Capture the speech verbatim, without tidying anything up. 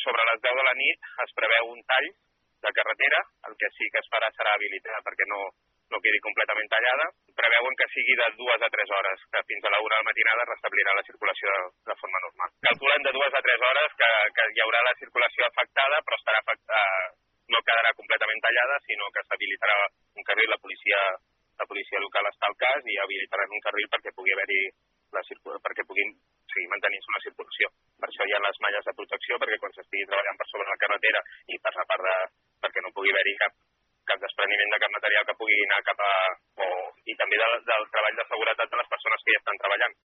sobre les deu de la nit es preveu un tall de carretera, el que sí que es farà serà habilitar perquè no, no quedi completament tallada. Preveuen que sigui de dues a tres hores, que fins a la una de la matinada restablirà la circulació de, de forma normal. Calculen de dues a tres hores que, que hi haurà la circulació afectada, però estarà afectada, no quedarà completament tallada, sinó que s'habilitarà un carril, la policia, la policia local està al cas i habilitaran un carril perquè pugui haver-hi la circulació, perquè puguin seguir mantenint-se una circulació. Per això hi ha les malles de protecció, perquè quan s'estigui treballant per sobre la carretera i per la part de, perquè no pugui haver-hi cap, cap despreniment de cap material que pugui anar cap a... O, i també del, del treball de seguretat de les persones que hi estan treballant.